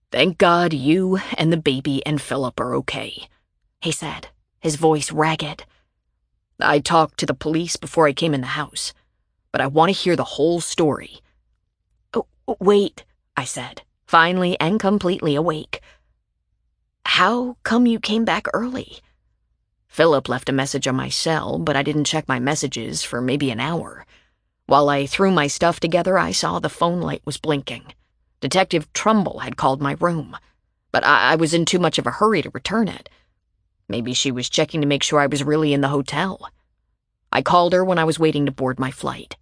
"Thank God you and the baby and Philip are okay," he said, his voice ragged. "I talked to the police before I came in the house, but I want to hear the whole story." "Oh, wait," I said, finally and completely awake. "How come you came back early?" "Philip left a message on my cell, but I didn't check my messages for maybe an hour. While I threw my stuff together, I saw the phone light was blinking. Detective Trumbull had called my room, but I was in too much of a hurry to return it. Maybe she was checking to make sure I was really in the hotel. I called her when I was waiting to board my flight."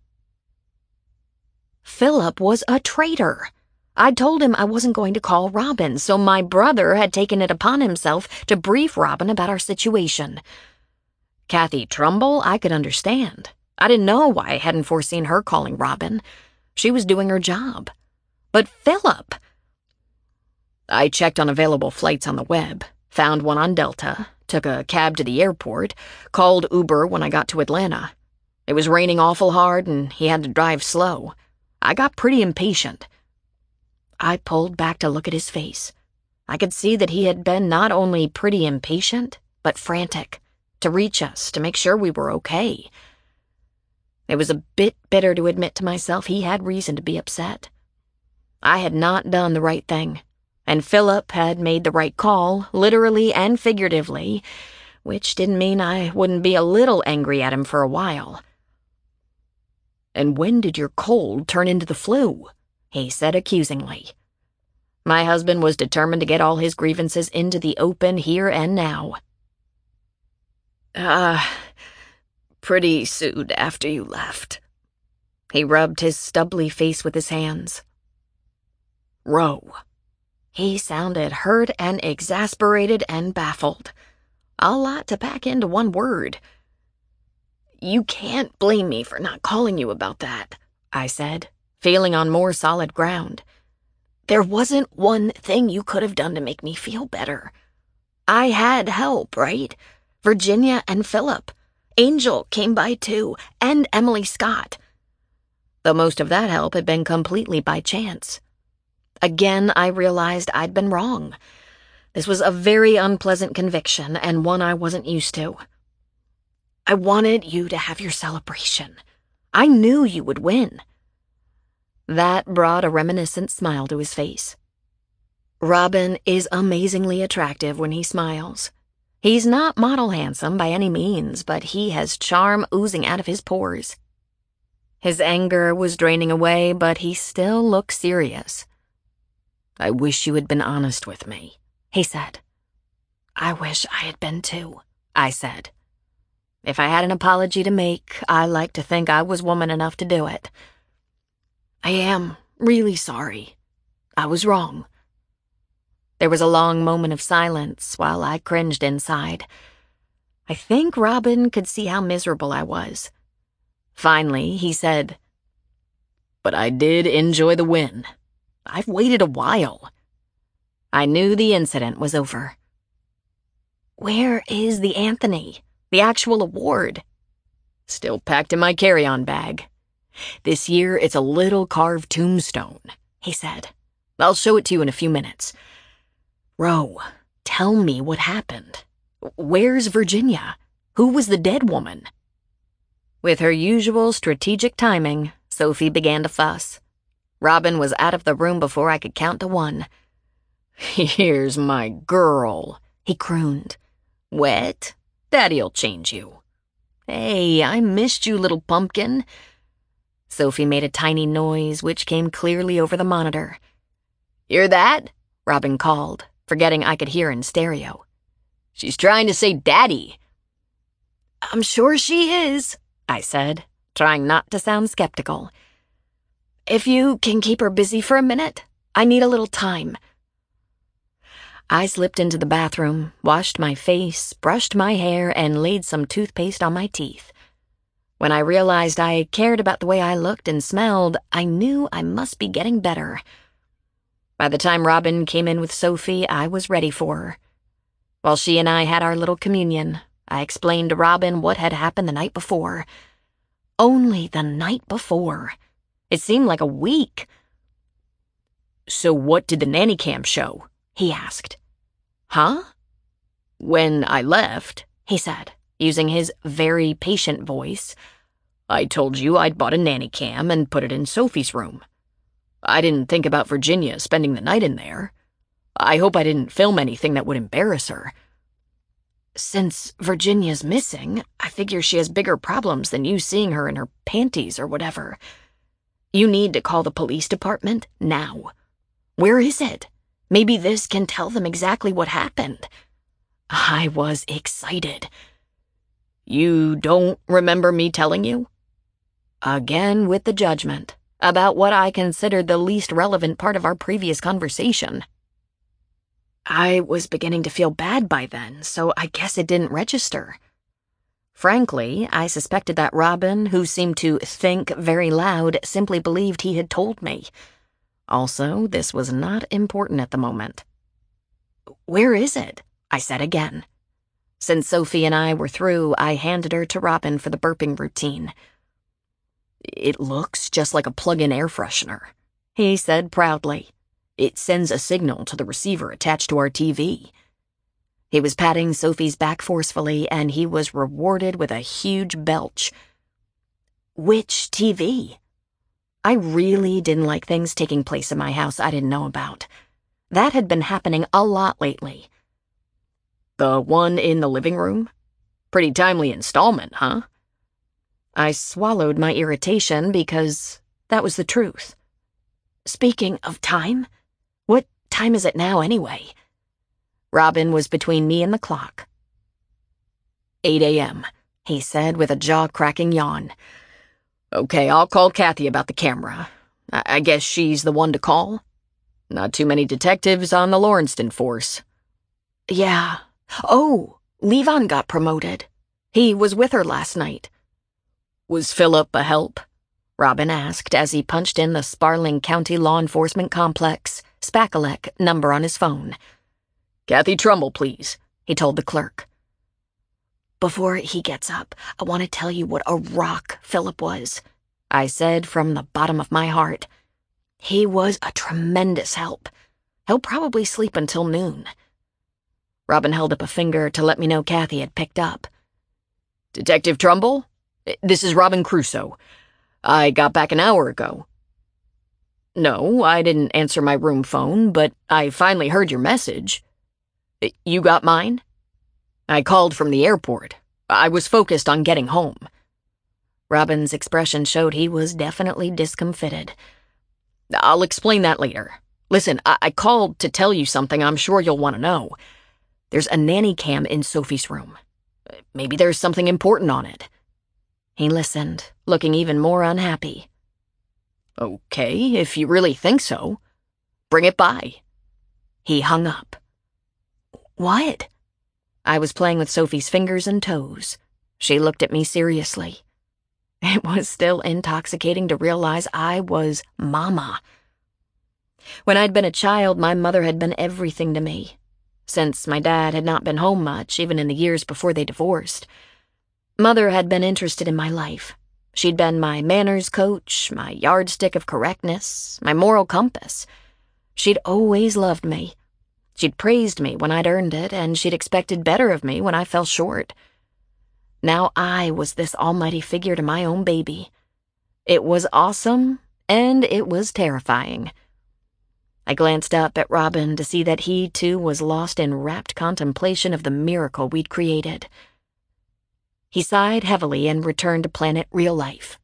Philip was a traitor. I'd told him I wasn't going to call Robin, so my brother had taken it upon himself to brief Robin about our situation. Kathy Trumbull, I could understand. I didn't know why I hadn't foreseen her calling Robin. She was doing her job. But Philip... I checked on available flights on the web, found one on Delta, took a cab to the airport, called Uber when I got to Atlanta. It was raining awful hard and he had to drive slow. I got pretty impatient. I pulled back to look at his face. I could see that he had been not only pretty impatient, but frantic, to reach us, to make sure we were okay. It was a bit bitter to admit to myself he had reason to be upset. I had not done the right thing, and Philip had made the right call, literally and figuratively, which didn't mean I wouldn't be a little angry at him for a while. "And when did your cold turn into the flu?" he said accusingly. My husband was determined to get all his grievances into the open here and now. Pretty soon after you left." He rubbed his stubbly face with his hands. "Ro." He sounded hurt and exasperated and baffled. A lot to pack into one word. "You can't blame me for not calling you about that," I said, feeling on more solid ground. "There wasn't one thing you could have done to make me feel better. I had help, right? Virginia and Philip. Angel came by too, and Emily Scott. Though most of that help had been completely by chance. Again, I realized I'd been wrong. This was a very unpleasant conviction, and one I wasn't used to. I wanted you to have your celebration. I knew you would win." That brought a reminiscent smile to his face. Robin is amazingly attractive when he smiles. He's not model handsome by any means, but he has charm oozing out of his pores. His anger was draining away, but he still looked serious. "I wish you had been honest with me," he said. "I wish I had been too," I said. If I had an apology to make, I like to think I was woman enough to do it. "I am really sorry. I was wrong." There was a long moment of silence while I cringed inside. I think Robin could see how miserable I was. Finally, he said, "But I did enjoy the win. I've waited a while." I knew the incident was over. "Where is the Anthony? The actual award?" "Still packed in my carry-on bag. This year it's a little carved tombstone," he said. "I'll show it to you in a few minutes. Ro, tell me what happened. Where's Virginia? Who was the dead woman?" With her usual strategic timing, Sophie began to fuss. Robin was out of the room before I could count to 1. "Here's my girl," he crooned. "Wet? Daddy'll change you. Hey, I missed you, little pumpkin." Sophie made a tiny noise, which came clearly over the monitor. "Hear that?" Robin called, forgetting I could hear in stereo. "She's trying to say daddy." "I'm sure she is," I said, trying not to sound skeptical. "If you can keep her busy for a minute, I need a little time." I slipped into the bathroom, washed my face, brushed my hair, and laid some toothpaste on my teeth. When I realized I cared about the way I looked and smelled, I knew I must be getting better. By the time Robin came in with Sophie, I was ready for her. While she and I had our little communion, I explained to Robin what had happened the night before. Only the night before. It seemed like a week. So what did the nanny cam show? He asked. Huh? When I left, he said, using his very patient voice, I told you I'd bought a nanny cam and put it in Sophie's room. I didn't think about Virginia spending the night in there. I hope I didn't film anything that would embarrass her. Since Virginia's missing, I figure she has bigger problems than you seeing her in her panties or whatever. You need to call the police department now. Where is it? Maybe this can tell them exactly what happened. I was excited. You don't remember me telling you? Again with the judgment about what I considered the least relevant part of our previous conversation. I was beginning to feel bad by then, so I guess it didn't register. Frankly, I suspected that Robin, who seemed to think very loud, simply believed he had told me. Also, this was not important at the moment. Where is it? I said again. Since Sophie and I were through, I handed her to Robin for the burping routine. It looks just like a plug-in air freshener, he said proudly. It sends a signal to the receiver attached to our TV. He was patting Sophie's back forcefully, and he was rewarded with a huge belch. Which TV? I really didn't like things taking place in my house I didn't know about. That had been happening a lot lately. The one in the living room? Pretty timely installment, huh? I swallowed my irritation because that was the truth. Speaking of time, what time is it now anyway? Robin was between me and the clock. 8 a.m., he said with a jaw-cracking yawn. Okay, I'll call Kathy about the camera. I guess she's the one to call? Not too many detectives on the Lawrencetown force. Yeah. Oh, Levon got promoted. He was with her last night. Was Philip a help? Robin asked as he punched in the Sparling County Law Enforcement Complex, Spakalek, number on his phone. Kathy Trumbull, please, he told the clerk. Before he gets up, I want to tell you what a rock Philip was, I said from the bottom of my heart. He was a tremendous help. He'll probably sleep until noon. Robin held up a finger to let me know Kathy had picked up. Detective Trumbull? This is Robin Crusoe. I got back an hour ago. No, I didn't answer my room phone, but I finally heard your message. You got mine? I called from the airport. I was focused on getting home. Robin's expression showed he was definitely discomfited. I'll explain that later. Listen, I called to tell you something I'm sure you'll want to know. There's a nanny cam in Sophie's room. Maybe there's something important on it. He listened, looking even more unhappy. Okay, if you really think so. Bring it by. He hung up. What? I was playing with Sophie's fingers and toes. She looked at me seriously. It was still intoxicating to realize I was Mama. When I'd been a child, my mother had been everything to me. Since my dad had not been home much, even in the years before they divorced, Mother had been interested in my life. She'd been my manners coach, my yardstick of correctness, my moral compass. She'd always loved me. She'd praised me when I'd earned it, and she'd expected better of me when I fell short. Now I was this almighty figure to my own baby. It was awesome, and it was terrifying. I glanced up at Robin to see that he, too, was lost in rapt contemplation of the miracle we'd created. He sighed heavily and returned to planet real life.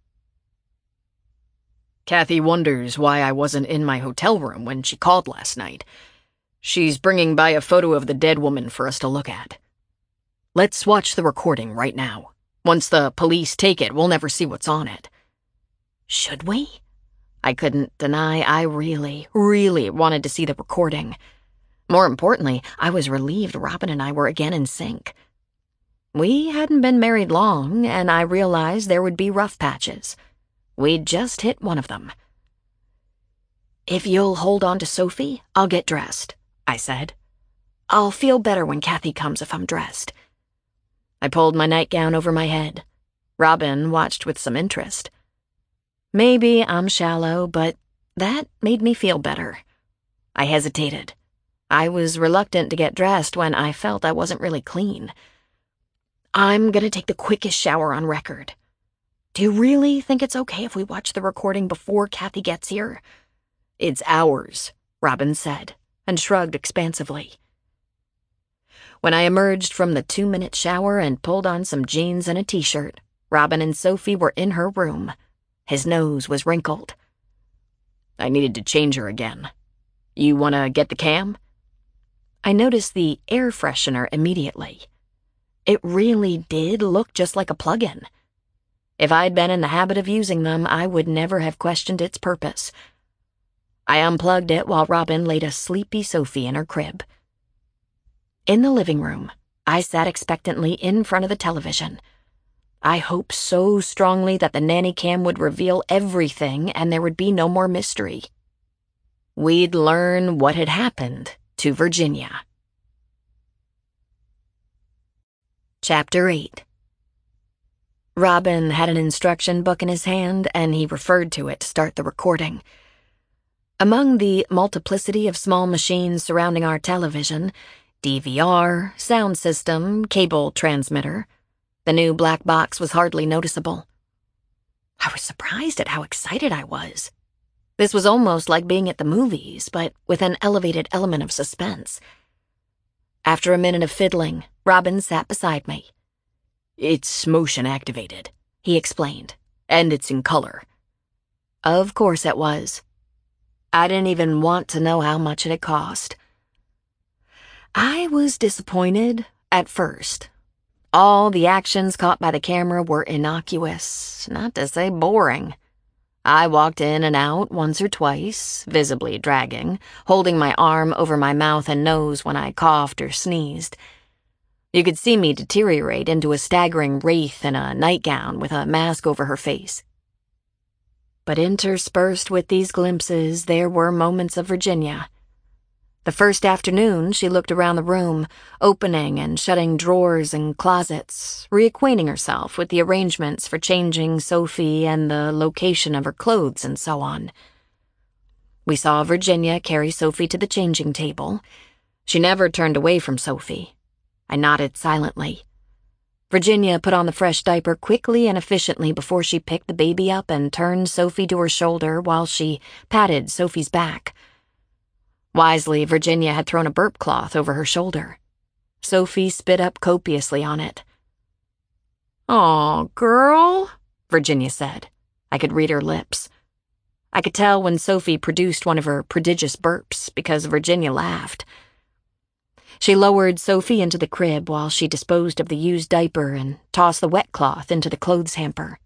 Kathy wonders why I wasn't in my hotel room when she called last night. She's bringing by a photo of the dead woman for us to look at. Let's watch the recording right now. Once the police take it, we'll never see what's on it. Should we? I couldn't deny I really, really wanted to see the recording. More importantly, I was relieved Robin and I were again in sync. We hadn't been married long, and I realized there would be rough patches. We'd just hit one of them. If you'll hold on to Sophie, I'll get dressed, I said. I'll feel better when Kathy comes if I'm dressed. I pulled my nightgown over my head. Robin watched with some interest. Maybe I'm shallow, but that made me feel better. I hesitated. I was reluctant to get dressed when I felt I wasn't really clean. I'm gonna take the quickest shower on record. Do you really think it's okay if we watch the recording before Kathy gets here? It's ours, Robin said, and shrugged expansively. When I emerged from the 2-minute shower and pulled on some jeans and a t-shirt, Robin and Sophie were in her room. His nose was wrinkled. I needed to change her again. You want to get the cam? I noticed the air freshener immediately. It really did look just like a plug-in. If I'd been in the habit of using them, I would never have questioned its purpose. I unplugged it while Robin laid a sleepy Sophie in her crib. In the living room, I sat expectantly in front of the television. I hoped so strongly that the nanny cam would reveal everything and there would be no more mystery. We'd learn what had happened to Virginia. Chapter 8. Robin had an instruction book in his hand, and he referred to it to start the recording. Among the multiplicity of small machines surrounding our television, DVR, sound system, cable transmitter, the new black box was hardly noticeable. I was surprised at how excited I was. This was almost like being at the movies, but with an elevated element of suspense. After a minute of fiddling, Robin sat beside me. It's motion activated, he explained, and it's in color. Of course it was. I didn't even want to know how much it had cost. I was disappointed at first. All the actions caught by the camera were innocuous, not to say boring. I walked in and out once or twice, visibly dragging, holding my arm over my mouth and nose when I coughed or sneezed. You could see me deteriorate into a staggering wraith in a nightgown with a mask over her face. But interspersed with these glimpses, there were moments of Virginia. The first afternoon, she looked around the room, opening and shutting drawers and closets, reacquainting herself with the arrangements for changing Sophie and the location of her clothes and so on. We saw Virginia carry Sophie to the changing table. She never turned away from Sophie. I nodded silently. Virginia put on the fresh diaper quickly and efficiently before she picked the baby up and turned Sophie to her shoulder while she patted Sophie's back. Wisely, Virginia had thrown a burp cloth over her shoulder. Sophie spit up copiously on it. "Aw, girl," Virginia said. I could read her lips. I could tell when Sophie produced one of her prodigious burps because Virginia laughed. She lowered Sophie into the crib while she disposed of the used diaper and tossed the wet cloth into the clothes hamper.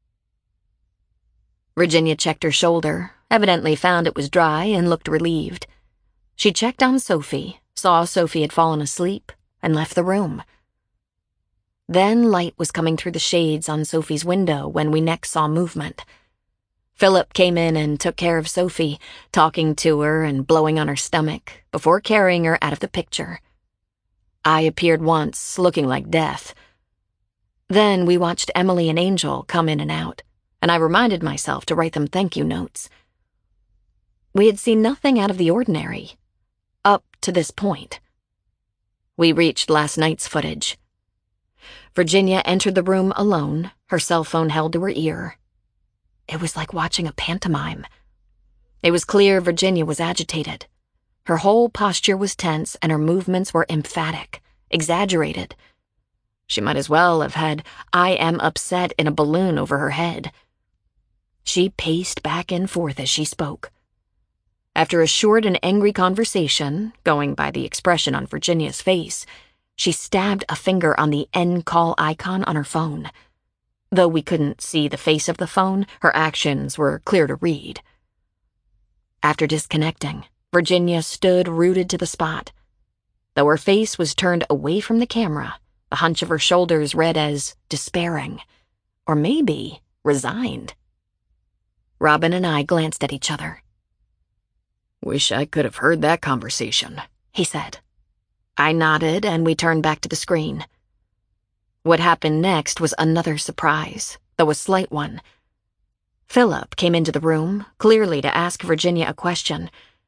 Virginia checked her shoulder, evidently found it was dry, and looked relieved. She checked on Sophie, saw Sophie had fallen asleep, and left the room. Then light was coming through the shades on Sophie's window when we next saw movement. Philip came in and took care of Sophie, talking to her and blowing on her stomach, before carrying her out of the picture. I appeared once, looking like death. Then we watched Emily and Angel come in and out, and I reminded myself to write them thank you notes. We had seen nothing out of the ordinary. Up to this point. We reached last night's footage. Virginia entered the room alone, her cell phone held to her ear. It was like watching a pantomime. It was clear Virginia was agitated. Her whole posture was tense and her movements were emphatic, exaggerated. She might as well have had "I am upset" in a balloon over her head. She paced back and forth as she spoke. After a short and angry conversation, going by the expression on Virginia's face, she stabbed a finger on the end call icon on her phone. Though we couldn't see the face of the phone, her actions were clear to read. After disconnecting, Virginia stood rooted to the spot. Though her face was turned away from the camera, the hunch of her shoulders read as despairing, or maybe resigned. Robin and I glanced at each other. "Wish I could have heard that conversation," he said. I nodded and we turned back to the screen. What happened next was another surprise, though a slight one. Philip came into the room, clearly to ask Virginia a question.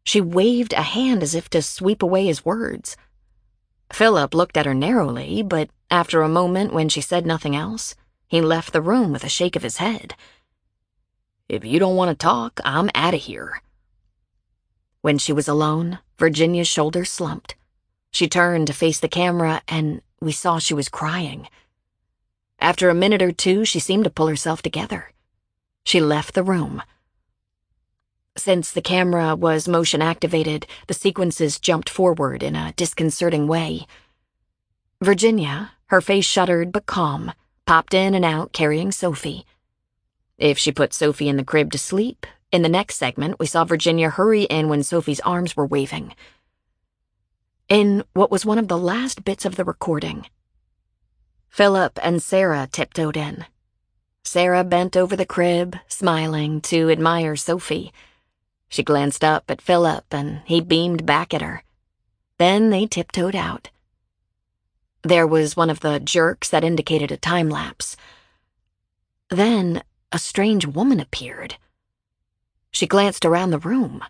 She waved a hand as if to sweep away his words. Philip looked at her narrowly, but after a moment when she said nothing else, he left the room with a shake of his head. "If you don't want to talk, I'm out of here." When she was alone, Virginia's shoulders slumped. She turned to face the camera, and we saw she was crying. After a minute or two, she seemed to pull herself together. She left the room. Since the camera was motion-activated, the sequences jumped forward in a disconcerting way. Virginia, her face shuttered but calm, popped in and out carrying Sophie. If she put Sophie in the crib to sleep, in the next segment we saw Virginia hurry in when Sophie's arms were waving. In what was one of the last bits of the recording, Philip and Sarah tiptoed in. Sarah bent over the crib, smiling, to admire Sophie. She glanced up at Philip, and he beamed back at her. Then they tiptoed out. There was one of the jerks that indicated a time lapse. Then a strange woman appeared. She glanced around the room.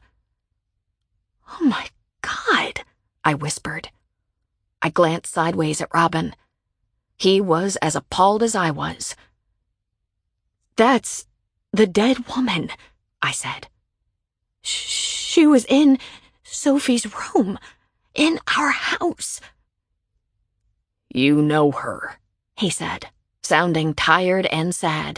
"Oh my God," I whispered. I glanced sideways at Robin. He was as appalled as I was. "That's the dead woman," I said. She was in Sophie's room, in our house." "You know her," he said, sounding tired and sad.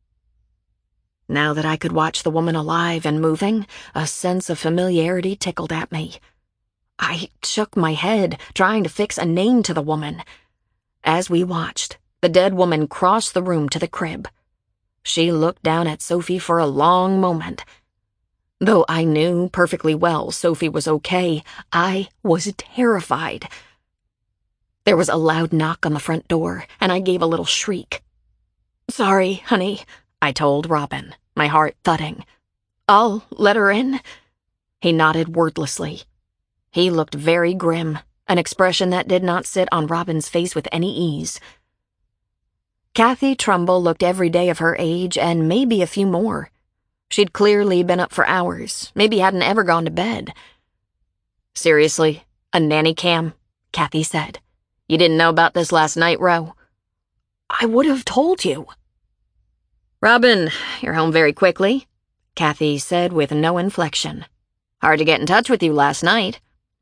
Now that I could watch the woman alive and moving, a sense of familiarity tickled at me. I shook my head, trying to fix a name to the woman. As we watched, the dead woman crossed the room to the crib. She looked down at Sophie for a long moment. Though I knew perfectly well Sophie was okay, I was terrified. There was a loud knock on the front door, and I gave a little shriek. "Sorry, honey," I told Robin, my heart thudding. "I'll let her in." He nodded wordlessly. He looked very grim, an expression that did not sit on Robin's face with any ease. Kathy Trumbull looked every day of her age and maybe a few more. She'd clearly been up for hours, maybe hadn't ever gone to bed. "Seriously, a nanny cam?" Kathy said. "You didn't know about this last night, Ro?" "I would have told you." "Robin, you're home very quickly," Kathy said with no inflection. "Hard to get in touch with you last night."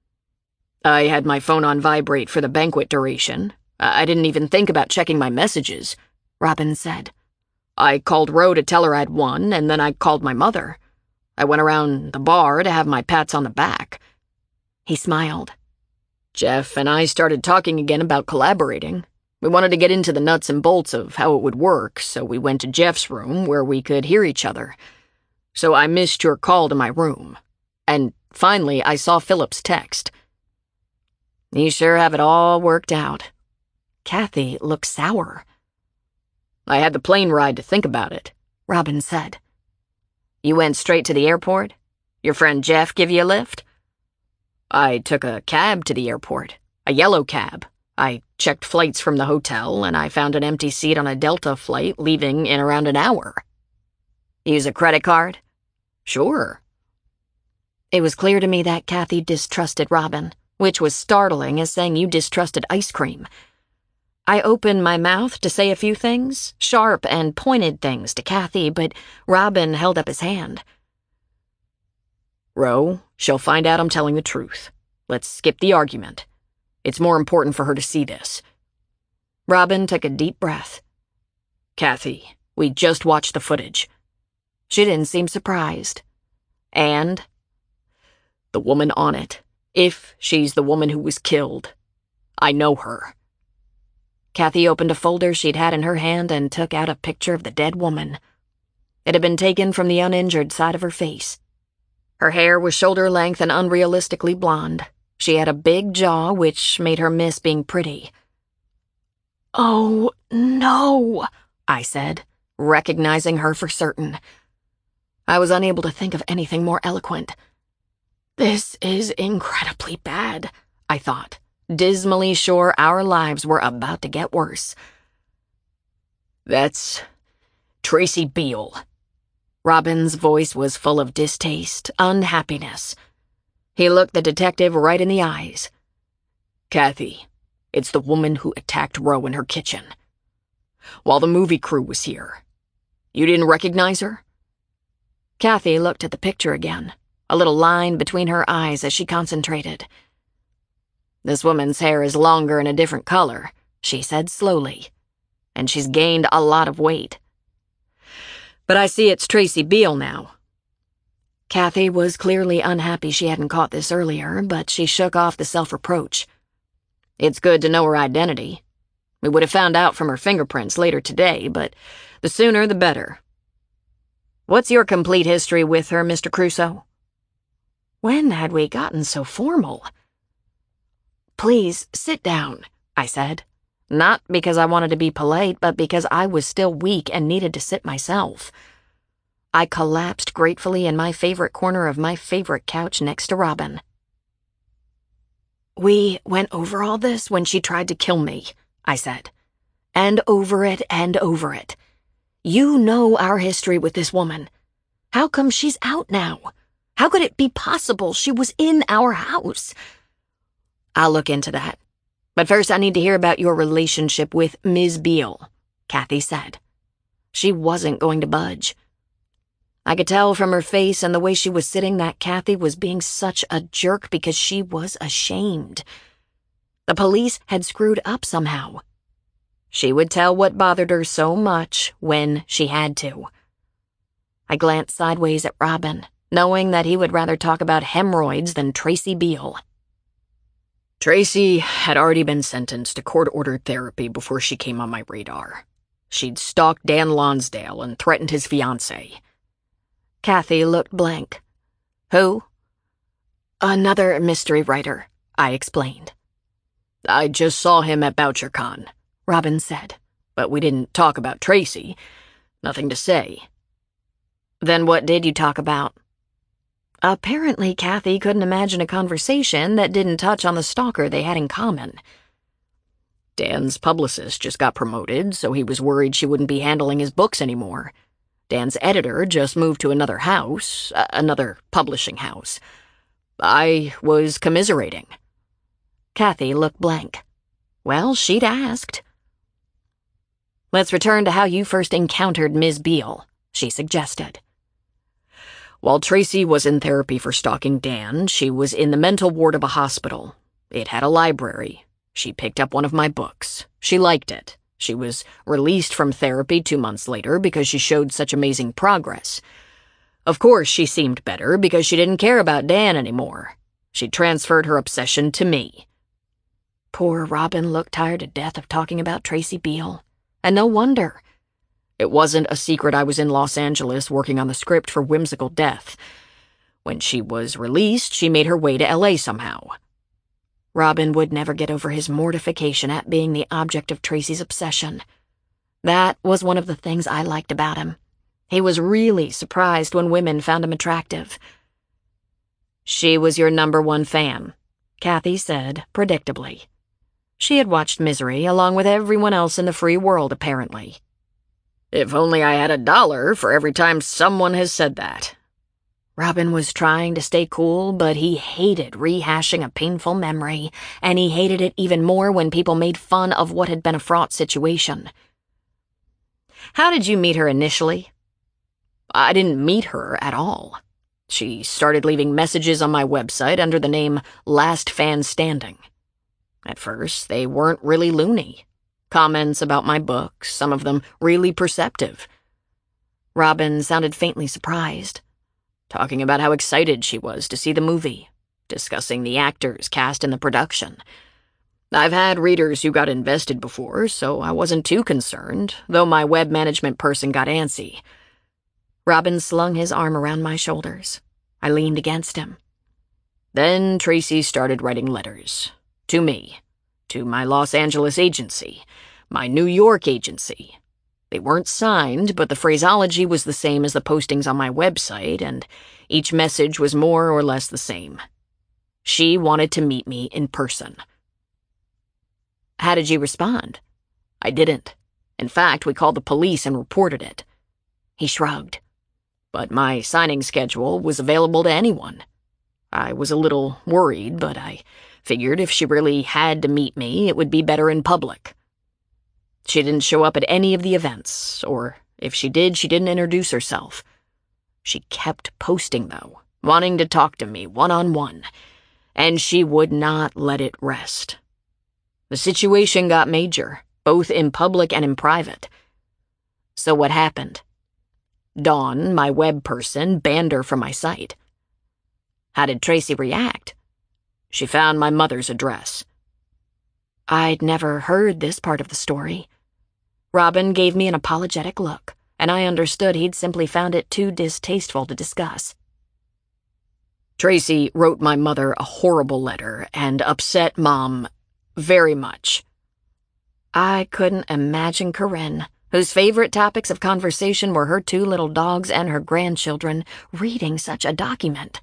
"I had my phone on vibrate for the banquet duration. I didn't even think about checking my messages," Robin said. "I called Ro to tell her I'd won, and then I called my mother. I went around the bar to have my pats on the back." He smiled. "Jeff and I started talking again about collaborating. We wanted to get into the nuts and bolts of how it would work, so we went to Jeff's room where we could hear each other. So I missed your call to my room. And finally, I saw Philip's text." "You sure have it all worked out." Kathy looked sour. "I had the plane ride to think about it," Robin said. "You went straight to the airport? Your friend Jeff give you a lift?" "I took a cab to the airport, a yellow cab. I checked flights from the hotel, and I found an empty seat on a Delta flight leaving in around an hour." "Use a credit card?" "Sure." It was clear to me that Kathy distrusted Robin, which was startling as saying you distrusted ice cream. I opened my mouth to say a few things, sharp and pointed things to Kathy, but Robin held up his hand. "Ro, she'll find out I'm telling the truth. Let's skip the argument. It's more important for her to see this." Robin took a deep breath. "Kathy, we just watched the footage." She didn't seem surprised. "And the woman on it, if she's the woman who was killed, I know her." Kathy opened a folder she'd had in her hand and took out a picture of the dead woman. It had been taken from the uninjured side of her face. Her hair was shoulder-length and unrealistically blonde. She had a big jaw, which made her miss being pretty. "Oh, no," I said, recognizing her for certain. I was unable to think of anything more eloquent. "This is incredibly bad," I thought, dismally sure our lives were about to get worse. "That's Tracy Beale." Robin's voice was full of distaste, unhappiness. He looked the detective right in the eyes. "Kathy, it's the woman who attacked Roe in her kitchen. While the movie crew was here. You didn't recognize her?" Kathy looked at the picture again, a little line between her eyes as she concentrated. "This woman's hair is longer and a different color," she said slowly, "and she's gained a lot of weight. But I see it's Tracy Beale now." Kathy was clearly unhappy she hadn't caught this earlier, but she shook off the self-reproach. "It's good to know her identity. We would have found out from her fingerprints later today, but the sooner the better. What's your complete history with her, Mr. Crusoe?" When had we gotten so formal? "Please, sit down," I said. Not because I wanted to be polite, but because I was still weak and needed to sit myself. I collapsed gratefully in my favorite corner of my favorite couch next to Robin. "We went over all this when she tried to kill me," I said. "And over it and over it. You know our history with this woman. How come she's out now? How could it be possible she was in our house?" "I'll look into that. But first I need to hear about your relationship with Ms. Beale," Kathy said. She wasn't going to budge. I could tell from her face and the way she was sitting that Kathy was being such a jerk because she was ashamed. The police had screwed up somehow. She would tell what bothered her so much when she had to. I glanced sideways at Robin, knowing that he would rather talk about hemorrhoids than Tracy Beale. Tracy had already been sentenced to court-ordered therapy before she came on my radar. She'd stalked Dan Lonsdale and threatened his fiancé. Kathy looked blank. "Who?" "Another mystery writer," I explained. "I just saw him at BoucherCon," Robin said, "but we didn't talk about Tracy. Nothing to say." "Then what did you talk about?" Apparently, Kathy couldn't imagine a conversation that didn't touch on the stalker they had in common. Dan's publicist just got promoted, so he was worried she wouldn't be handling his books anymore. Dan's editor just moved to another house, another publishing house. I was commiserating. Kathy looked blank. Well, she'd asked. "Let's return to how you first encountered Ms. Beale," she suggested. While Tracy was in therapy for stalking Dan, she was in the mental ward of a hospital. It had a library. She picked up one of my books. She liked it. She was released from therapy 2 months later because she showed such amazing progress. Of course, she seemed better because she didn't care about Dan anymore. She transferred her obsession to me. Poor Robin looked tired to death of talking about Tracy Beale. And no wonder. It wasn't a secret I was in Los Angeles working on the script for Whimsical Death. When she was released, she made her way to LA somehow. Robin would never get over his mortification at being the object of Tracy's obsession. That was one of the things I liked about him. He was really surprised when women found him attractive. "She was your #1 fan," Kathy said, predictably. She had watched Misery along with everyone else in the free world, apparently. "If only I had $1 for every time someone has said that." Robin was trying to stay cool, but he hated rehashing a painful memory, and he hated it even more when people made fun of what had been a fraught situation. "How did you meet her initially?" "I didn't meet her at all. She started leaving messages on my website under the name Last Fan Standing. At first, they weren't really loony. Comments about my books, some of them really perceptive." Robin sounded faintly surprised, talking about how excited she was to see the movie, discussing the actors cast in the production. I've had readers who got invested before, so I wasn't too concerned, though my web management person got antsy. Robin slung his arm around my shoulders. I leaned against him. Then Tracy started writing letters. To me. To my Los Angeles agency. My New York agency. They weren't signed, but the phraseology was the same as the postings on my website, and each message was more or less the same. She wanted to meet me in person. "How did you respond?" "I didn't. In fact, we called the police and reported it." He shrugged. "But my signing schedule was available to anyone." I was a little worried, but I figured if she really had to meet me, it would be better in public. She didn't show up at any of the events, or if she did, she didn't introduce herself. She kept posting, though, wanting to talk to me one-on-one, and she would not let it rest. The situation got major, both in public and in private. So what happened? Dawn, my web person, banned her from my site. How did Tracy react? She found my mother's address. I'd never heard this part of the story. Robin gave me an apologetic look, and I understood he'd simply found it too distasteful to discuss. Tracy wrote my mother a horrible letter and upset Mom very much. I couldn't imagine Corinne, whose favorite topics of conversation were her 2 little dogs and her grandchildren, reading such a document.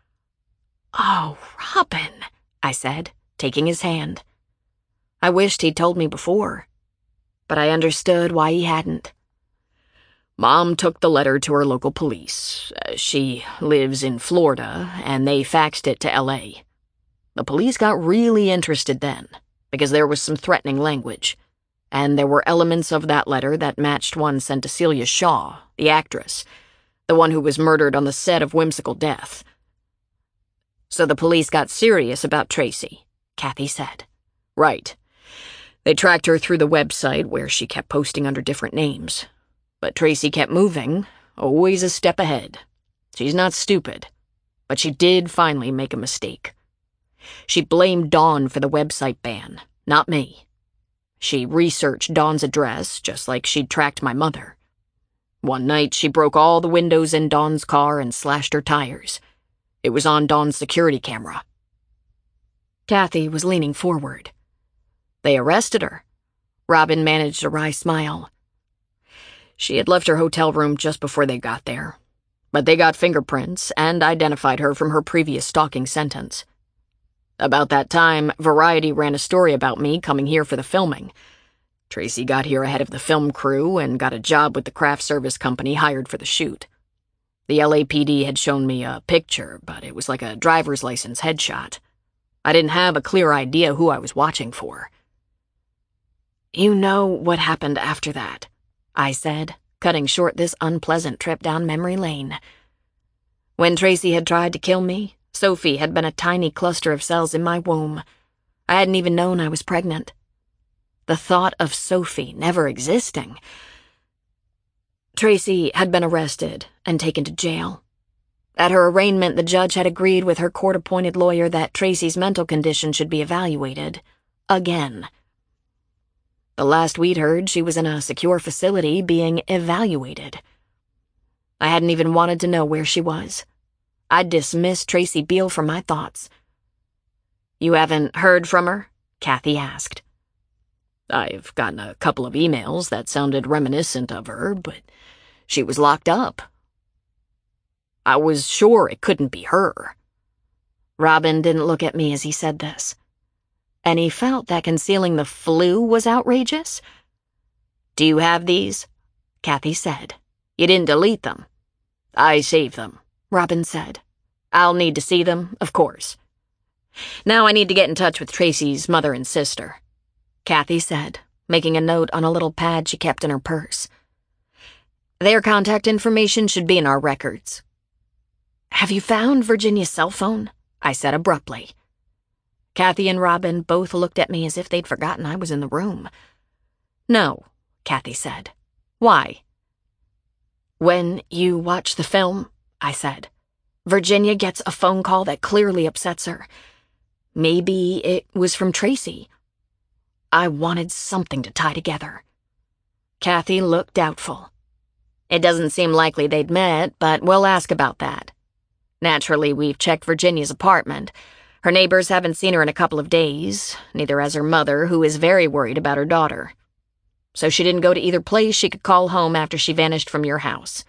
"Oh, Robin," I said, taking his hand. I wished he'd told me before, but I understood why he hadn't. Mom took the letter to her local police. She lives in Florida, and they faxed it to L.A. The police got really interested then, because there was some threatening language, and there were elements of that letter that matched one sent to Celia Shaw, the actress, the one who was murdered on the set of Whimsical Death. So the police got serious about Tracy, Kathy said. Right. They tracked her through the website where she kept posting under different names. But Tracy kept moving, always a step ahead. She's not stupid, but she did finally make a mistake. She blamed Dawn for the website ban, not me. She researched Dawn's address, just like she'd tracked my mother. One night, she broke all the windows in Dawn's car and slashed her tires. It was on Dawn's security camera. Kathy was leaning forward. They arrested her. Robin managed a wry smile. She had left her hotel room just before they got there, but they got fingerprints and identified her from her previous stalking sentence. About that time, Variety ran a story about me coming here for the filming. Tracy got here ahead of the film crew and got a job with the craft service company hired for the shoot. The LAPD had shown me a picture, but it was like a driver's license headshot. I didn't have a clear idea who I was watching for. You know what happened after that, I said, cutting short this unpleasant trip down memory lane. When Tracy had tried to kill me, Sophie had been a tiny cluster of cells in my womb. I hadn't even known I was pregnant. The thought of Sophie never existing. Tracy had been arrested and taken to jail. At her arraignment, the judge had agreed with her court-appointed lawyer that Tracy's mental condition should be evaluated. Again. The last we'd heard, she was in a secure facility being evaluated. I hadn't even wanted to know where she was. I'd dismissed Tracy Beale from my thoughts. You haven't heard from her? Kathy asked. I've gotten a couple of emails that sounded reminiscent of her, but she was locked up. I was sure it couldn't be her. Robin didn't look at me as he said this. And he felt that concealing the flu was outrageous. Do you have these? Kathy said. You didn't delete them. I saved them, Robin said. I'll need to see them, of course. Now I need to get in touch with Tracy's mother and sister, Kathy said, making a note on a little pad she kept in her purse. Their contact information should be in our records. Have you found Virginia's cell phone? I said abruptly. Kathy and Robin both looked at me as if they'd forgotten I was in the room. No, Kathy said. Why? When you watch the film, I said, Virginia gets a phone call that clearly upsets her. Maybe it was from Tracy. I wanted something to tie together. Kathy looked doubtful. It doesn't seem likely they'd met, but we'll ask about that. Naturally, we've checked Virginia's apartment. Her neighbors haven't seen her in a couple of days, neither has her mother, who is very worried about her daughter. So she didn't go to either place she could call home after she vanished from your house.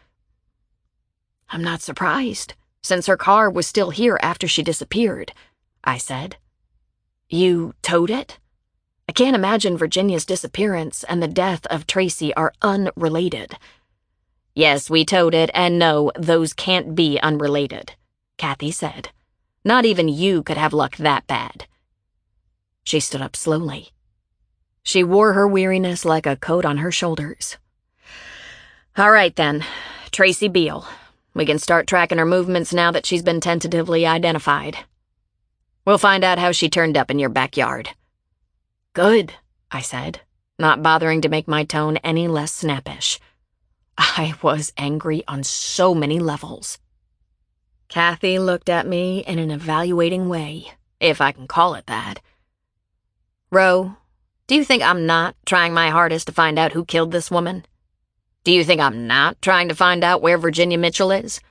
I'm not surprised, since her car was still here after she disappeared, I said. You towed it? I can't imagine Virginia's disappearance and the death of Tracy are unrelated. Yes, we towed it, and no, those can't be unrelated, Kathy said. Not even you could have luck that bad." She stood up slowly. She wore her weariness like a coat on her shoulders. "All right, then. Tracy Beale. We can start tracking her movements now that she's been tentatively identified. We'll find out how she turned up in your backyard." "Good," I said, not bothering to make my tone any less snappish. I was angry on so many levels. Kathy looked at me in an evaluating way, if I can call it that. "Ro, do you think I'm not trying my hardest to find out who killed this woman? Do you think I'm not trying to find out where Virginia Mitchell is?"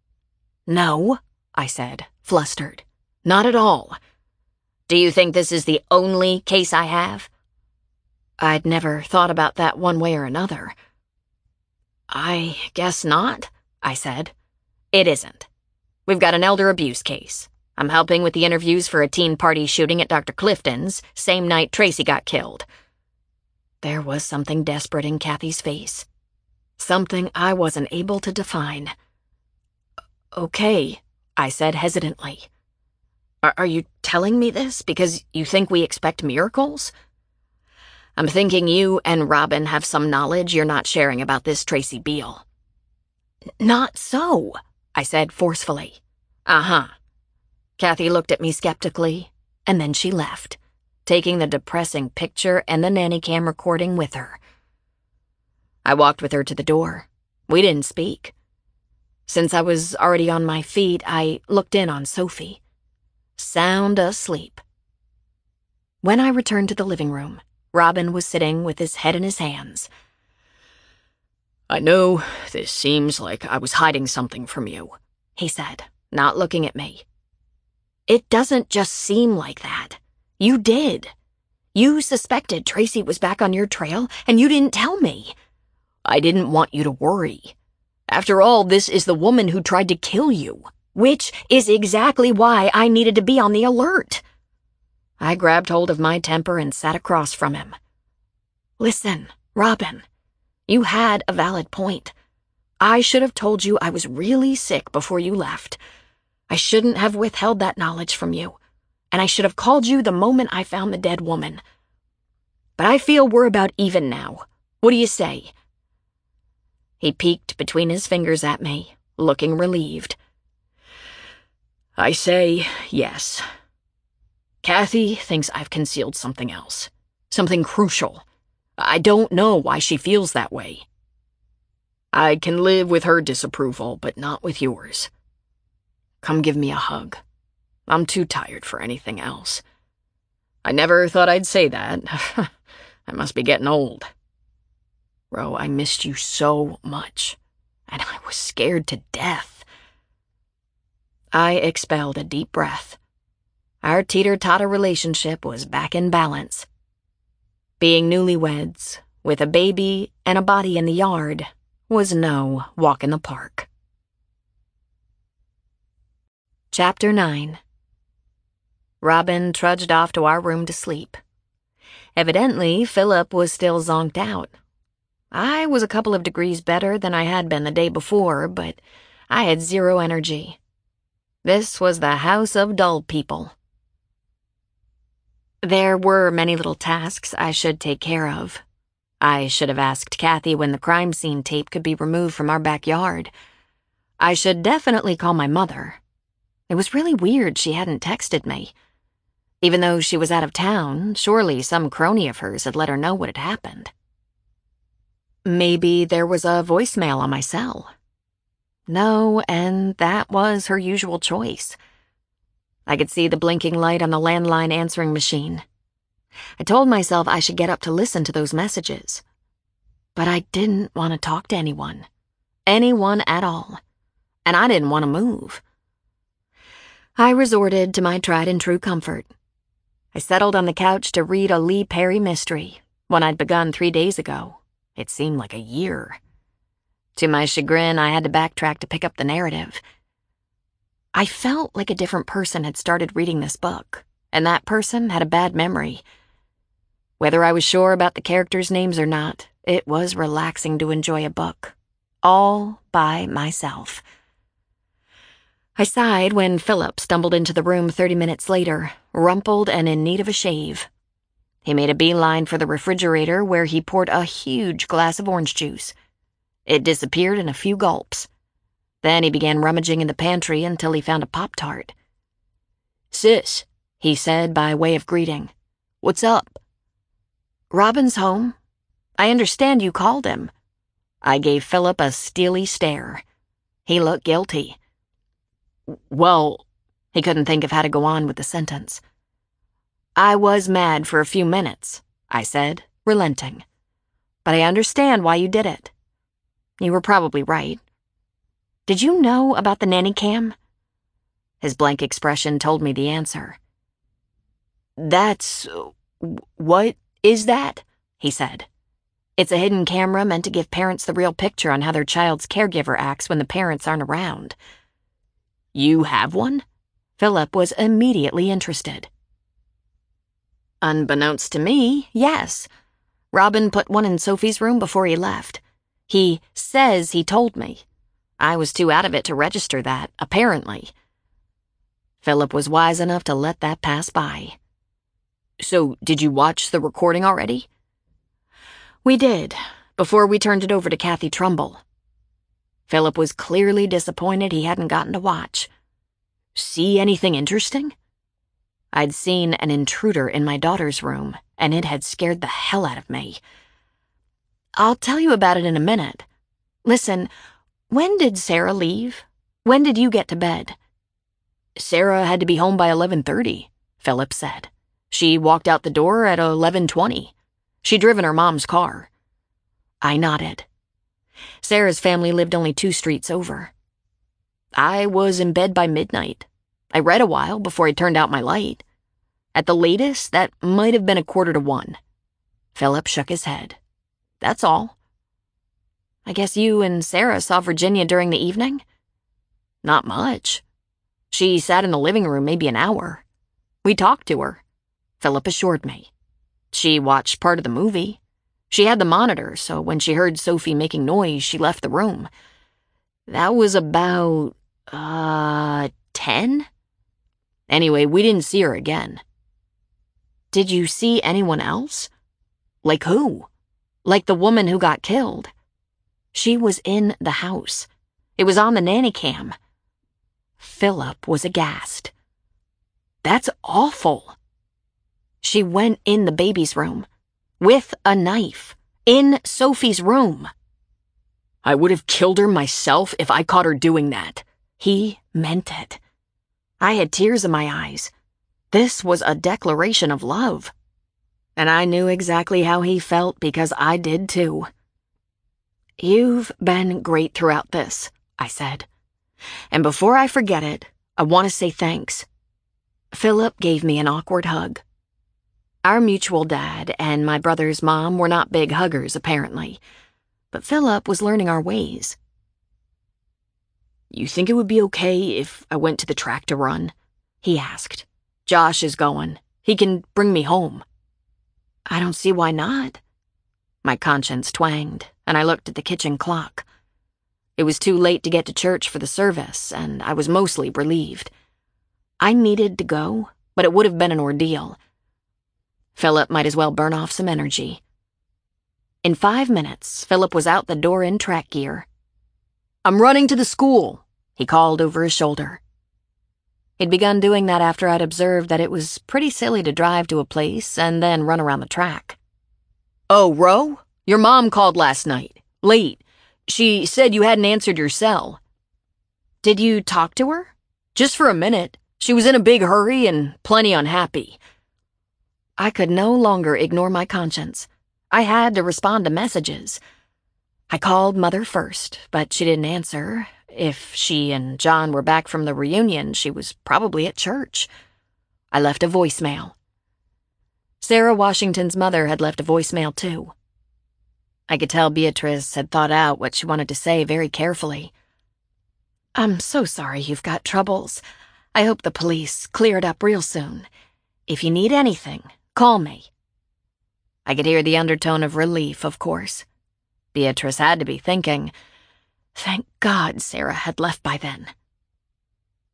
"No," I said, flustered. "Not at all." "Do you think this is the only case I have?" I'd never thought about that one way or another. "I guess not," I said. "It isn't. We've got an elder abuse case. I'm helping with the interviews for a teen party shooting at Dr. Clifton's, same night Tracy got killed." There was something desperate in Kathy's face. Something I wasn't able to define. "Okay," I said hesitantly. Are you telling me this because you think we expect miracles?" "I'm thinking you and Robin have some knowledge you're not sharing about this Tracy Beale." "Not so," I said forcefully. "Uh-huh." Kathy looked at me skeptically, and then she left, taking the depressing picture and the nanny cam recording with her. I walked with her to the door. We didn't speak. Since I was already on my feet, I looked in on Sophie. Sound asleep. When I returned to the living room, Robin was sitting with his head in his hands. "I know this seems like I was hiding something from you," he said, not looking at me. "It doesn't just seem like that. You did. You suspected Tracy was back on your trail, and you didn't tell me." "I didn't want you to worry. After all, this is the woman who tried to kill you. Which is exactly why I needed to be on the alert." I grabbed hold of my temper and sat across from him. "Listen, Robin, you had a valid point. I should have told you I was really sick before you left. I shouldn't have withheld that knowledge from you, and I should have called you the moment I found the dead woman. But I feel we're about even now. What do you say?" He peeked between his fingers at me, looking relieved. "I say yes. Kathy thinks I've concealed something else. Something crucial. I don't know why she feels that way. I can live with her disapproval, but not with yours. Come give me a hug. I'm too tired for anything else. I never thought I'd say that. I must be getting old. Ro, I missed you so much, and I was scared to death." I expelled a deep breath. Our teeter-totter relationship was back in balance. Being newlyweds, with a baby and a body in the yard, was no walk in the park. Chapter 9. Robin trudged off to our room to sleep. Evidently, Philip was still zonked out. I was a couple of degrees better than I had been the day before, but I had zero energy. This was the house of dull people. There were many little tasks I should take care of. I should have asked Kathy when the crime scene tape could be removed from our backyard. I should definitely call my mother. It was really weird she hadn't texted me. Even though she was out of town, surely some crony of hers had let her know what had happened. Maybe there was a voicemail on my cell. No, and that was her usual choice. I could see the blinking light on the landline answering machine. I told myself I should get up to listen to those messages. But I didn't want to talk to anyone. Anyone at all. And I didn't want to move. I resorted to my tried-and-true comfort. I settled on the couch to read a Lee Perry mystery, one I'd begun 3 days ago. It seemed like a year. To my chagrin, I had to backtrack to pick up the narrative. I felt like a different person had started reading this book, and that person had a bad memory. Whether I was sure about the characters' names or not, it was relaxing to enjoy a book, all by myself. I sighed when Philip stumbled into the room 30 minutes later, rumpled and in need of a shave. He made a beeline for the refrigerator where he poured a huge glass of orange juice. It disappeared in a few gulps. Then he began rummaging in the pantry until he found a Pop-Tart. "Sis," he said by way of greeting. "What's up?" "Robin's home. I understand you called him." I gave Philip a steely stare. He looked guilty. "Well," he couldn't think of how to go on with the sentence. "I was mad for a few minutes," I said, relenting. "But I understand why you did it. You were probably right. Did you know about the nanny cam?" His blank expression told me the answer. "What is that?" he said. "It's a hidden camera meant to give parents the real picture on how their child's caregiver acts when the parents aren't around." "You have one?" Philip was immediately interested. "Unbeknownst to me, yes. Robin put one in Sophie's room before he left. He says he told me. I was too out of it to register that, apparently." Philip was wise enough to let that pass by. "So, did you watch the recording already?" "We did, before we turned it over to Kathy Trumbull." Philip was clearly disappointed he hadn't gotten to watch. "See anything interesting?" I'd seen an intruder in my daughter's room, and it had scared the hell out of me. "I'll tell you about it in a minute. Listen, when did Sarah leave? When did you get to bed?" "Sarah had to be home by 11:30, Philip said. "She walked out the door at 11:20. She'd driven her mom's car." I nodded. Sarah's family lived only 2 streets over. "I was in bed by midnight. I read a while before I turned out my light. At the latest, that might have been 1:45. Philip shook his head. "That's all." "I guess you and Sarah saw Virginia during the evening?" "Not much. She sat in the living room maybe an hour. We talked to her," Philip assured me. "She watched part of the movie. She had the monitor, so when she heard Sophie making noise, she left the room. That was about, 10? Anyway, we didn't see her again." "Did you see anyone else?" "Like who?" "Like the woman who got killed." "She was in the house. It was on the nanny cam." Philip was aghast. "That's awful." "She went in the baby's room. With a knife. In Sophie's room." "I would have killed her myself if I caught her doing that." He meant it. I had tears in my eyes. This was a declaration of love. And I knew exactly how he felt because I did too. "You've been great throughout this," I said. "And before I forget it, I want to say thanks." Philip gave me an awkward hug. Our mutual dad and my brother's mom were not big huggers, apparently, but Philip was learning our ways. "You think it would be okay if I went to the track to run?" he asked. "Josh is going. He can bring me home." "I don't see why not." My conscience twanged, and I looked at the kitchen clock. It was too late to get to church for the service, and I was mostly relieved. I needed to go, but it would have been an ordeal. Philip might as well burn off some energy. In 5 minutes, Philip was out the door in track gear. "I'm running to the school," he called over his shoulder. He'd begun doing that after I'd observed that it was pretty silly to drive to a place and then run around the track. "Oh, Ro? Your mom called last night. Late. She said you hadn't answered your cell." "Did you talk to her?" "Just for a minute. She was in a big hurry and plenty unhappy." I could no longer ignore my conscience. I had to respond to messages. I called Mother first, but she didn't answer. If she and John were back from the reunion, she was probably at church. I left a voicemail. Sarah Washington's mother had left a voicemail too. I could tell Beatrice had thought out what she wanted to say very carefully. "I'm so sorry you've got troubles. I hope the police clear it up real soon. If you need anything, call me." I could hear the undertone of relief, of course. Beatrice had to be thinking, thank God Sarah had left by then.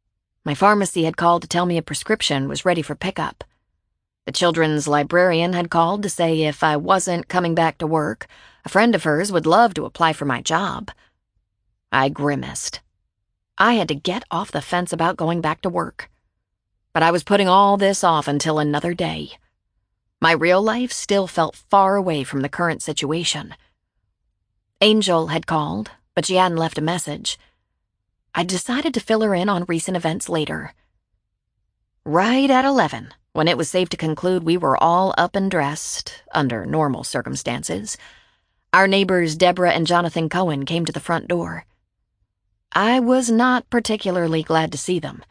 My pharmacy had called to tell me a prescription was ready for pickup. The children's librarian had called to say if I wasn't coming back to work, a friend of hers would love to apply for my job. I grimaced. I had to get off the fence about going back to work. But I was putting all this off until another day. My real life still felt far away from the current situation. Angel had called, but she hadn't left a message. I decided to fill her in on recent events later. Right at 11, when it was safe to conclude we were all up and dressed, under normal circumstances, our neighbors Deborah and Jonathan Cohen came to the front door. I was not particularly glad to see them.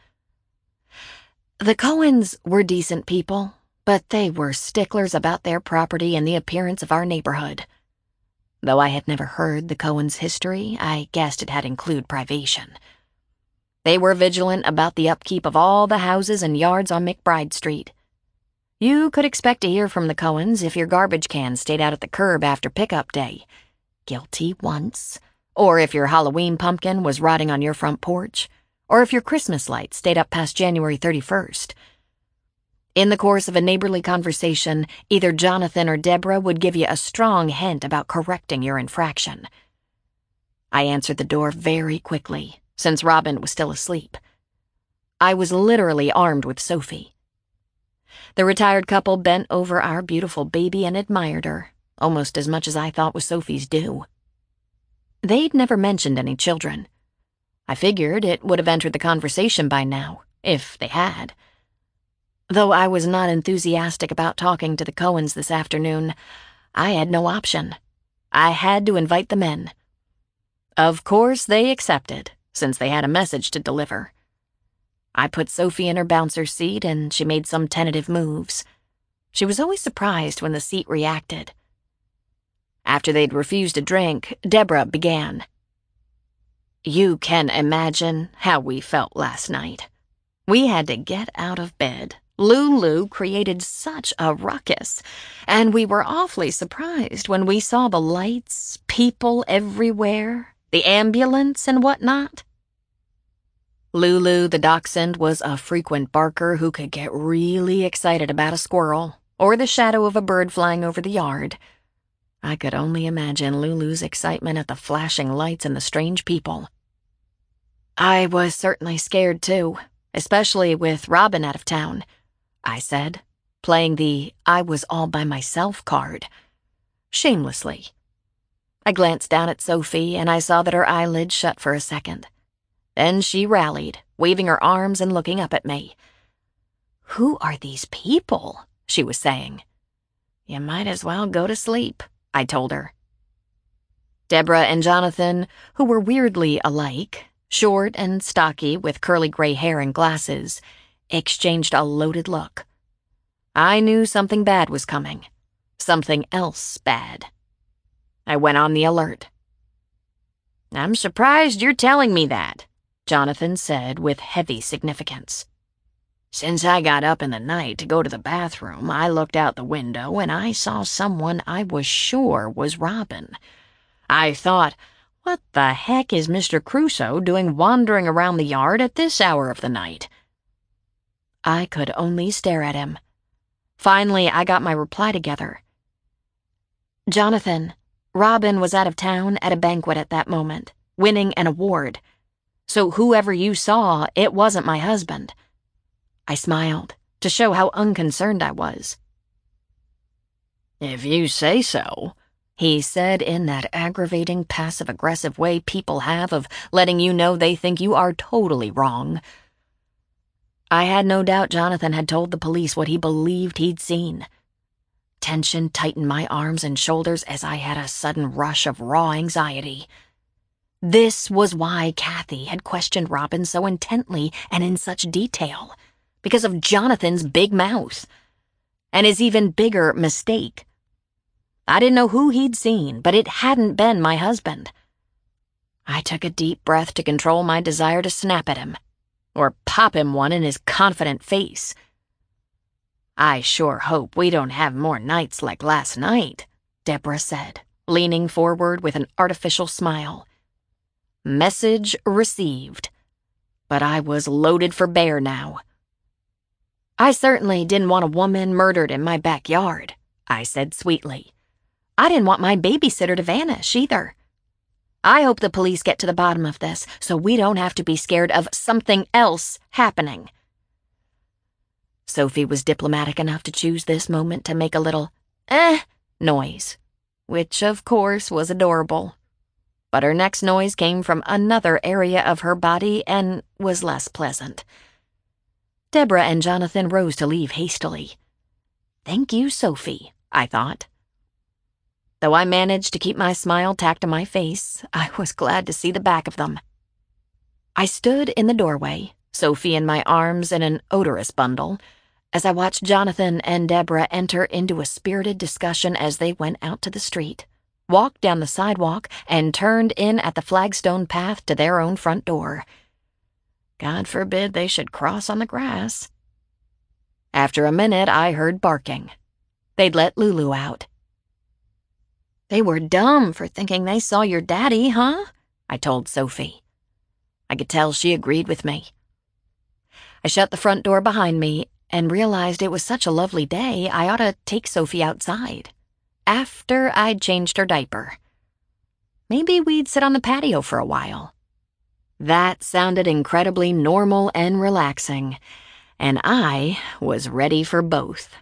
The Cohens were decent people, but they were sticklers about their property and the appearance of our neighborhood. Though I had never heard the Cohens' history, I guessed it had included privation. They were vigilant about the upkeep of all the houses and yards on McBride Street. You could expect to hear from the Cohens if your garbage can stayed out at the curb after pickup day. Guilty once. Or if your Halloween pumpkin was rotting on your front porch. Or if your Christmas lights stayed up past January 31st. In the course of a neighborly conversation, either Jonathan or Deborah would give you a strong hint about correcting your infraction. I answered the door very quickly, since Robin was still asleep. I was literally armed with Sophie. The retired couple bent over our beautiful baby and admired her, almost as much as I thought was Sophie's due. They'd never mentioned any children. I figured it would have entered the conversation by now, if they had. Though I was not enthusiastic about talking to the Cohens this afternoon, I had no option. I had to invite them in. Of course they accepted, since they had a message to deliver. I put Sophie in her bouncer seat and she made some tentative moves. She was always surprised when the seat reacted. After they'd refused a drink, Deborah began. You can imagine how we felt last night. We had to get out of bed. Lulu created such a ruckus, and we were awfully surprised when we saw the lights, people everywhere, the ambulance and whatnot. Lulu, the dachshund, was a frequent barker who could get really excited about a squirrel or the shadow of a bird flying over the yard. I could only imagine Lulu's excitement at the flashing lights and the strange people. I was certainly scared, too, especially with Robin out of town, I said, playing the I was all by myself card. Shamelessly. I glanced down at Sophie, and I saw that her eyelids shut for a second. Then she rallied, waving her arms and looking up at me. Who are these people? She was saying. You might as well go to sleep, I told her. Deborah and Jonathan, who were weirdly alike, short and stocky with curly gray hair and glasses, exchanged a loaded look. I knew something bad was coming. Something else bad. I went on the alert. I'm surprised you're telling me that, Jonathan said with heavy significance. Since I got up in the night to go to the bathroom, I looked out the window and I saw someone I was sure was Robin. I thought, what the heck is Mr. Crusoe doing wandering around the yard at this hour of the night? I could only stare at him. Finally, I got my reply together. Jonathan, Robin was out of town at a banquet at that moment, winning an award. So whoever you saw, it wasn't my husband. I smiled, to show how unconcerned I was. If you say so, he said in that aggravating passive-aggressive way people have of letting you know they think you are totally wrong. I had no doubt Jonathan had told the police what he believed he'd seen. Tension tightened my arms and shoulders as I had a sudden rush of raw anxiety. This was why Kathy had questioned Robin so intently and in such detail, because of Jonathan's big mouth, and his even bigger mistake. I didn't know who he'd seen, but it hadn't been my husband. I took a deep breath to control my desire to snap at him, or pop him one in his confident face. I sure hope we don't have more nights like last night, Deborah said, leaning forward with an artificial smile. Message received. but I was loaded for bear now. "I certainly didn't want a woman murdered in my backyard," I said sweetly. "I didn't want my babysitter to vanish either. I hope the police get to the bottom of this so we don't have to be scared of something else happening." Sophie was diplomatic enough to choose this moment to make a little noise, which of course was adorable. But her next noise came from another area of her body and was less pleasant. Deborah and Jonathan rose to leave hastily. Thank you, Sophie, I thought. Though I managed to keep my smile tacked to my face, I was glad to see the back of them. I stood in the doorway, Sophie in my arms in an odorous bundle, as I watched Jonathan and Deborah enter into a spirited discussion as they went out to the street, walked down the sidewalk, and turned in at the flagstone path to their own front door. God forbid they should cross on the grass. After a minute, I heard barking. They'd let Lulu out. "They were dumb for thinking they saw your daddy, huh?" I told Sophie. I could tell she agreed with me. I shut the front door behind me and realized it was such a lovely day I ought to take Sophie outside, after I'd changed her diaper. Maybe we'd sit on the patio for a while. That sounded incredibly normal and relaxing, and I was ready for both.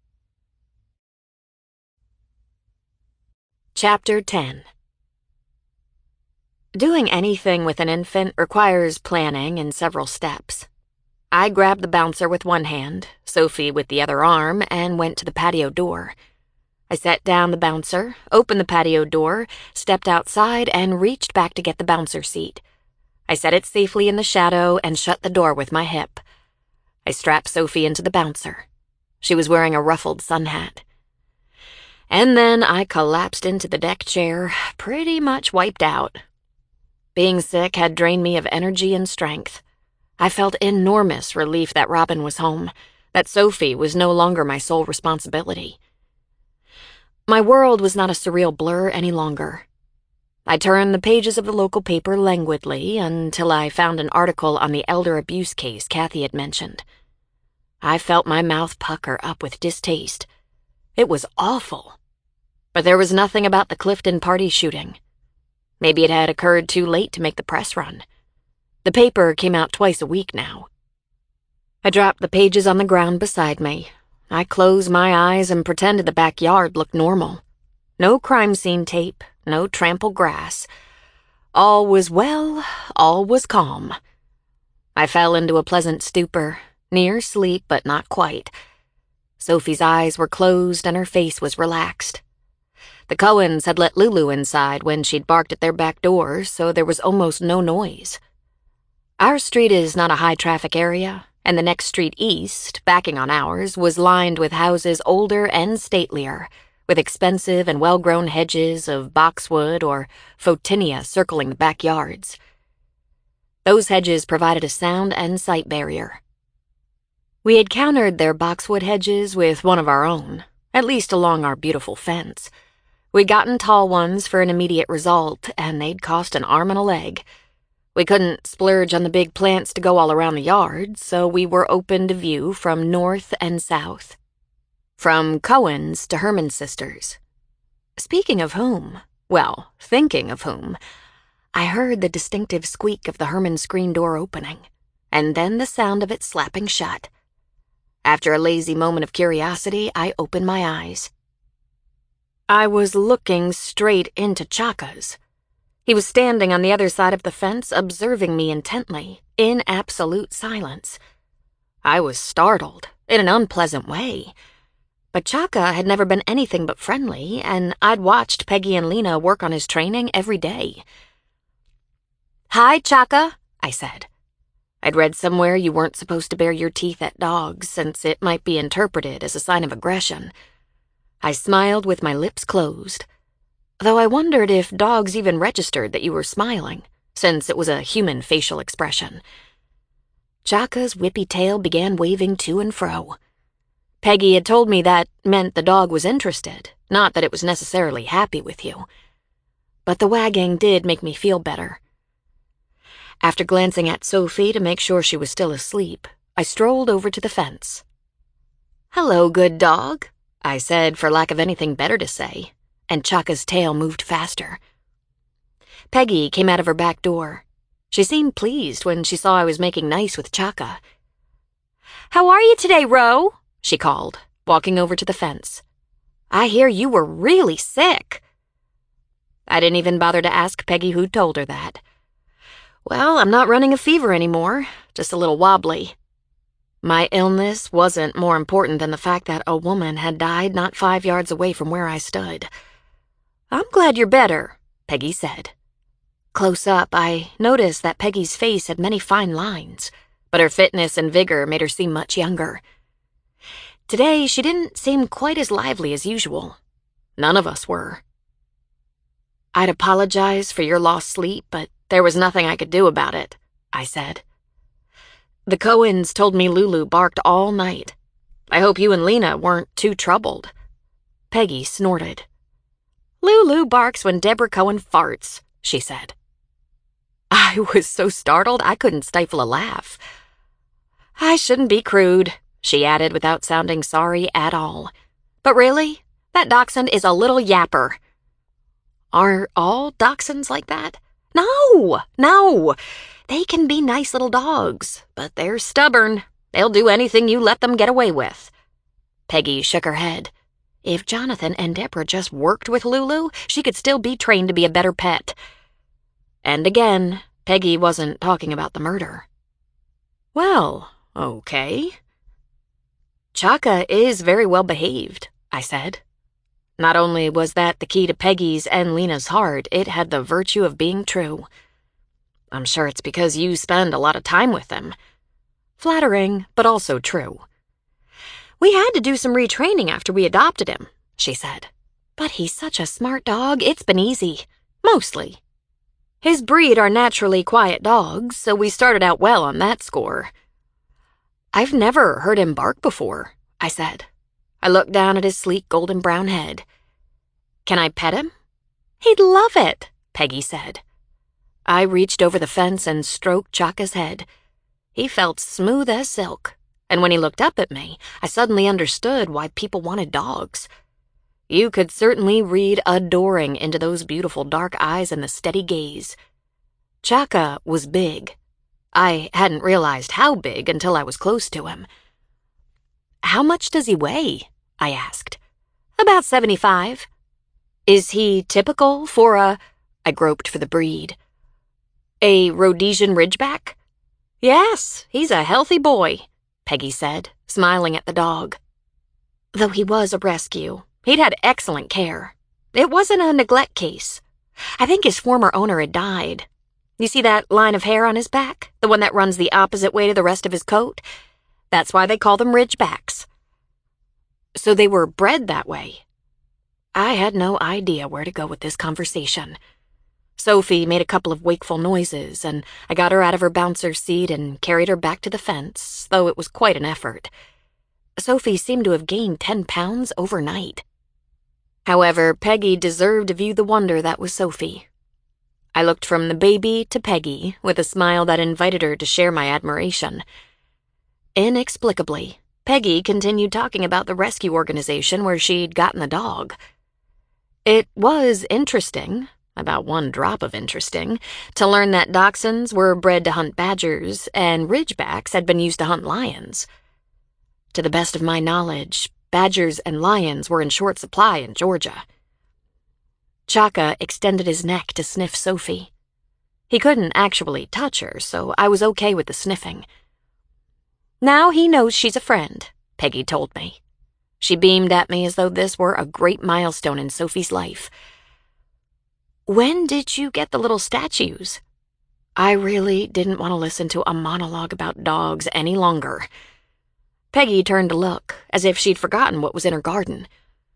Chapter 10. Doing anything with an infant requires planning in several steps. I grabbed the bouncer with one hand, Sophie with the other arm, and went to the patio door. I set down the bouncer, opened the patio door, stepped outside, and reached back to get the bouncer seat. I set it safely in the shadow and shut the door with my hip. I strapped Sophie into the bouncer. She was wearing a ruffled sun hat. And then I collapsed into the deck chair, pretty much wiped out. Being sick had drained me of energy and strength. I felt enormous relief that Robin was home, that Sophie was no longer my sole responsibility. My world was not a surreal blur any longer. I turned the pages of the local paper languidly until I found an article on the elder abuse case Kathy had mentioned. I felt my mouth pucker up with distaste. It was awful. But there was nothing about the Clifton party shooting. Maybe it had occurred too late to make the press run. The paper came out twice a week now. I dropped the pages on the ground beside me. I closed my eyes and pretended the backyard looked normal. No crime scene tape, no trampled grass. All was well, all was calm. I fell into a pleasant stupor, near sleep but not quite. Sophie's eyes were closed and her face was relaxed. The Cohens had let Lulu inside when she'd barked at their back door, so there was almost no noise. Our street is not a high-traffic area, and the next street east, backing on ours, was lined with houses older and statelier, with expensive and well-grown hedges of boxwood or photinia circling the backyards. Those hedges provided a sound and sight barrier. We had countered their boxwood hedges with one of our own, at least along our beautiful fence. We'd gotten tall ones for an immediate result, and they'd cost an arm and a leg. We couldn't splurge on the big plants to go all around the yard, so we were open to view from north and south. From Cohens to Herman sisters. Speaking of whom, well, thinking of whom, I heard the distinctive squeak of the Herman screen door opening, and then the sound of it slapping shut. After a lazy moment of curiosity, I opened my eyes. I was looking straight into Chaka's. He was standing on the other side of the fence, observing me intently, in absolute silence. I was startled, in an unpleasant way. But Chaka had never been anything but friendly, and I'd watched Peggy and Lena work on his training every day. "Hi, Chaka," I said. I'd read somewhere you weren't supposed to bare your teeth at dogs, since it might be interpreted as a sign of aggression. I smiled with my lips closed, though I wondered if dogs even registered that you were smiling, since it was a human facial expression. Chaka's whippy tail began waving to and fro. Peggy had told me that meant the dog was interested, not that it was necessarily happy with you. But the wagging did make me feel better. After glancing at Sophie to make sure she was still asleep, I strolled over to the fence. "Hello, good dog," I said for lack of anything better to say, and Chaka's tail moved faster. Peggy came out of her back door. She seemed pleased when she saw I was making nice with Chaka. "How are you today, Ro?" she called, walking over to the fence. "I hear you were really sick." I didn't even bother to ask Peggy who told her that. Well, I'm not running a fever anymore, just a little wobbly. My illness wasn't more important than the fact that a woman had died not 5 yards away from where I stood. "I'm glad you're better," Peggy said. Close up, I noticed that Peggy's face had many fine lines, but her fitness and vigor made her seem much younger. Today, she didn't seem quite as lively as usual. None of us were. "I'd apologize for your lost sleep, but there was nothing I could do about it," I said. "The Cohens told me Lulu barked all night. I hope you and Lena weren't too troubled." Peggy snorted. "Lulu barks when Deborah Cohen farts," she said. I was so startled I couldn't stifle a laugh. "I shouldn't be crude," she added without sounding sorry at all. "But really, that dachshund is a little yapper." "Are all dachshunds like that?" No. They can be nice little dogs, but they're stubborn. They'll do anything you let them get away with." Peggy shook her head. If Jonathan and Deborah just worked with Lulu, she could still be trained to be a better pet. And again, Peggy wasn't talking about the murder. "Well, okay." "Chaka is very well behaved," I said. Not only was that the key to Peggy's and Lena's heart, it had the virtue of being true. "I'm sure it's because you spend a lot of time with them." Flattering, but also true. "We had to do some retraining after we adopted him," she said. "But he's such a smart dog, it's been easy. Mostly. His breed are naturally quiet dogs, so we started out well on that score." "I've never heard him bark before," I said. I looked down at his sleek golden brown head. "Can I pet him?" "He'd love it," Peggy said. I reached over the fence and stroked Chaka's head. He felt smooth as silk, and when he looked up at me, I suddenly understood why people wanted dogs. You could certainly read adoring into those beautiful dark eyes and the steady gaze. Chaka was big. I hadn't realized how big until I was close to him. "How much does he weigh?" I asked. "About 75. "Is he typical for a—" I groped for the breed. "A Rhodesian Ridgeback?" "Yes, he's a healthy boy," Peggy said, smiling at the dog. Though he was a rescue, he'd had excellent care. It wasn't a neglect case. I think his former owner had died. You see that line of hair on his back? The one that runs the opposite way to the rest of his coat? That's why they call them Ridgebacks. So they were bred that way. I had no idea where to go with this conversation. Sophie made a couple of wakeful noises, and I got her out of her bouncer seat and carried her back to the fence, though it was quite an effort. Sophie seemed to have gained 10 pounds overnight. However, Peggy deserved to view the wonder that was Sophie. I looked from the baby to Peggy with a smile that invited her to share my admiration. Inexplicably, Peggy continued talking about the rescue organization where she'd gotten the dog. It was interesting, about one drop of interesting, to learn that dachshunds were bred to hunt badgers and Ridgebacks had been used to hunt lions. To the best of my knowledge, badgers and lions were in short supply in Georgia. Chaka extended his neck to sniff Sophie. He couldn't actually touch her, so I was okay with the sniffing. "Now he knows she's a friend," Peggy told me. She beamed at me as though this were a great milestone in Sophie's life. "When did you get the little statues?" I really didn't want to listen to a monologue about dogs any longer. Peggy turned to look, as if she'd forgotten what was in her garden.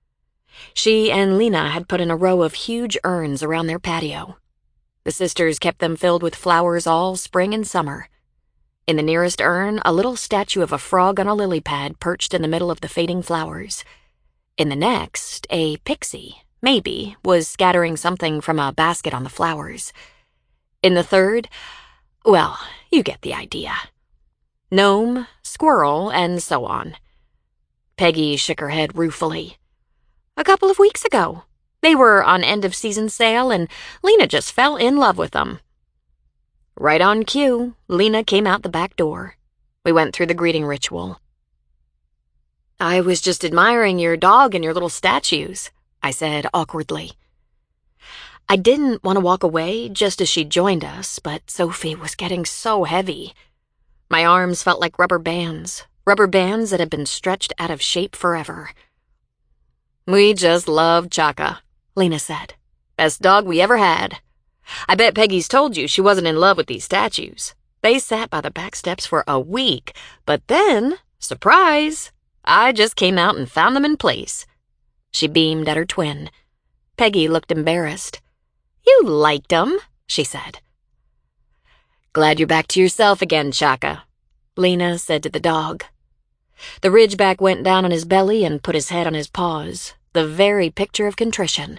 She and Lena had put in a row of huge urns around their patio. The sisters kept them filled with flowers all spring and summer. In the nearest urn, a little statue of a frog on a lily pad perched in the middle of the fading flowers. In the next, a pixie, maybe, was scattering something from a basket on the flowers. In the third, Well, you get the idea. Gnome, squirrel, and so on. Peggy shook her head ruefully. A couple of weeks ago. They were on end-of-season sale, and Lena just fell in love with them. Right on cue, Lena came out the back door. We went through the greeting ritual. I was just admiring your dog and your little statues, I said awkwardly. I didn't want to walk away just as she joined us, but Sophie was getting so heavy. My arms felt like rubber bands that had been stretched out of shape forever. We just love Chaka, Lena said. Best dog we ever had. I bet Peggy's told you she wasn't in love with these statues. They sat by the back steps for a week, but then, surprise, I just came out and found them in place. She beamed at her twin. Peggy looked embarrassed. You liked 'em, she said. Glad you're back to yourself again, Chaka, Lena said to the dog. The Ridgeback went down on his belly and put his head on his paws, the very picture of contrition.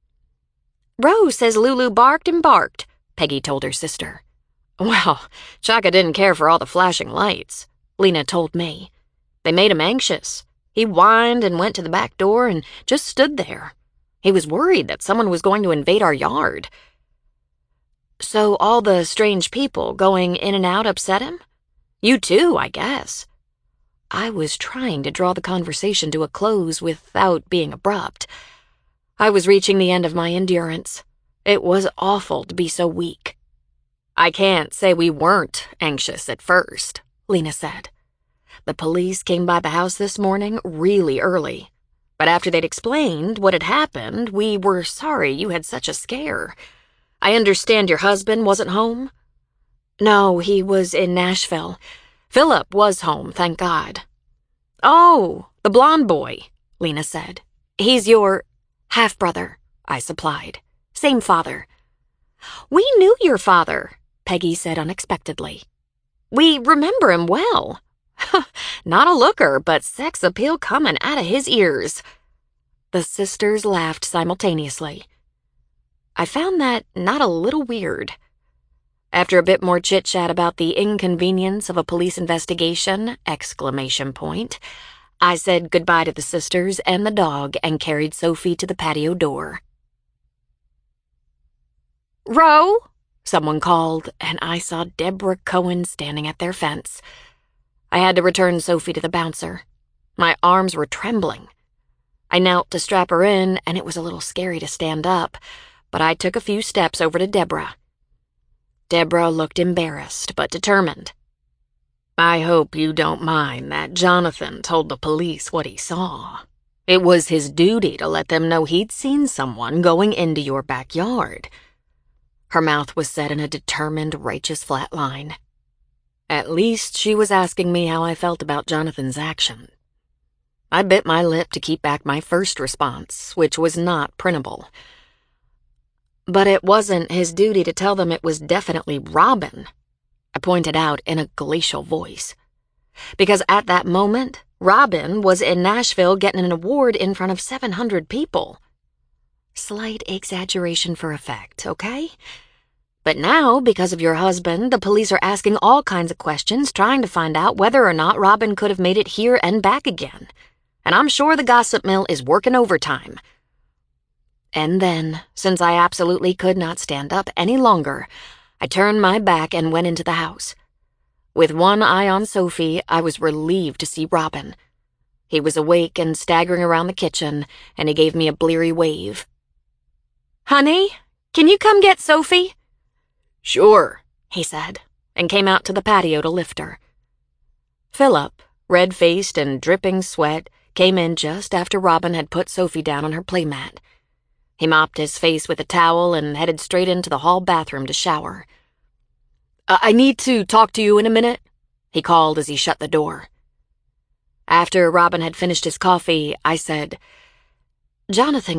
Rose says Lulu barked and barked, Peggy told her sister. Well, Chaka didn't care for all the flashing lights, Lena told me. They made him anxious. He whined and went to the back door and just stood there. He was worried that someone was going to invade our yard. So all the strange people going in and out upset him? You too, I guess. I was trying to draw the conversation to a close without being abrupt. I was reaching the end of my endurance. It was awful to be so weak. I can't say we weren't anxious at first, Lena said. The police came by the house this morning really early. But after they'd explained what had happened, we were sorry you had such a scare. I understand your husband wasn't home? No, he was in Nashville. Philip was home, thank God. Oh, the blonde boy, Lena said. He's your half-brother, I supplied. Same father. We knew your father, Peggy said unexpectedly. We remember him well. Not a looker, but sex appeal coming out of his ears. The sisters laughed simultaneously. I found that not a little weird. After a bit more chit-chat about the inconvenience of a police investigation, ! I said goodbye to the sisters and the dog and carried Sophie to the patio door. Ro, someone called, and I saw Deborah Cohen standing at their fence. I had to return Sophie to the bouncer. My arms were trembling. I knelt to strap her in, and it was a little scary to stand up, but I took a few steps over to Deborah. Deborah looked embarrassed, but determined. I hope you don't mind that Jonathan told the police what he saw. It was his duty to let them know he'd seen someone going into your backyard. Her mouth was set in a determined, righteous flat line. At least she was asking me how I felt about Jonathan's action. I bit my lip to keep back my first response, which was not printable. But it wasn't his duty to tell them it was definitely Robin, I pointed out in a glacial voice. Because at that moment, Robin was in Nashville getting an award in front of 700 people. Slight exaggeration for effect, okay? But now, because of your husband, the police are asking all kinds of questions, trying to find out whether or not Robin could have made it here and back again. And I'm sure the gossip mill is working overtime. And then, since I absolutely could not stand up any longer, I turned my back and went into the house. With one eye on Sophie, I was relieved to see Robin. He was awake and staggering around the kitchen, and he gave me a bleary wave. Honey, can you come get Sophie? Sure, he said, and came out to the patio to lift her. Philip, red-faced and dripping sweat, came in just after Robin had put Sophie down on her playmat. He mopped his face with a towel and headed straight into the hall bathroom to shower. I need to talk to you in a minute, he called as he shut the door. After Robin had finished his coffee, I said, Jonathan